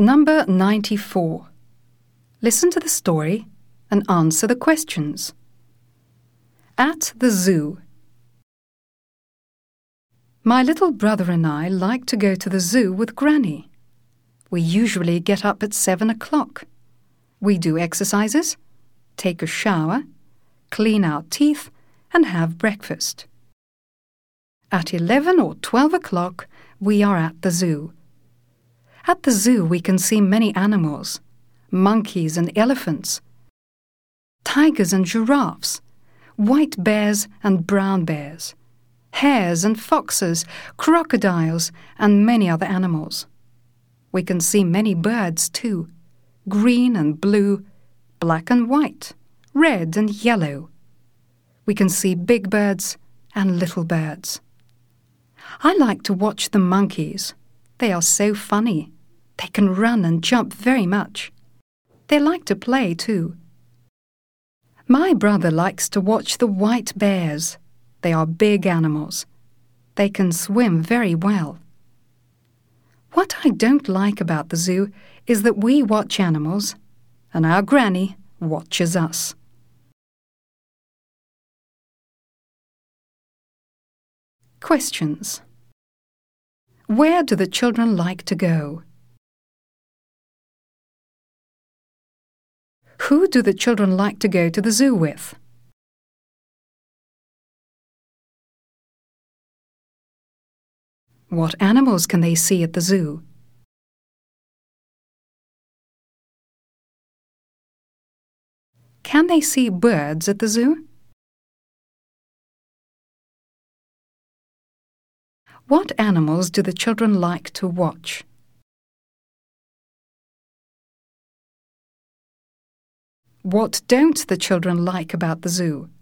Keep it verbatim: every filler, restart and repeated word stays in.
Number ninety-four. Listen to the story and answer the questions. At the zoo. My little brother and I like to go to the zoo with Granny. We usually get up at seven o'clock. We do exercises, take a shower, clean our teeth, and have breakfast. At eleven or twelve o'clock, we are at the zoo. At the zoo, we can see many animals, monkeys and elephants, tigers and giraffes, white bears and brown bears, hares and foxes, crocodiles, and many other animals. We can see many birds too, green and blue, black and white, red and yellow. We can see big birds and little birds. I like to watch the monkeys. They are so funny. They can run and jump very much. They like to play too. My brother likes to watch the white bears. They are big animals. They can swim very well. What I don't like about the zoo is that we watch animals and our Granny watches us. Questions. Where do the children like to go? Who do the children like to go to the zoo with? What animals can they see at the zoo? Can they see birds at the zoo? What animals do the children like to watch? What don't the children like about the zoo?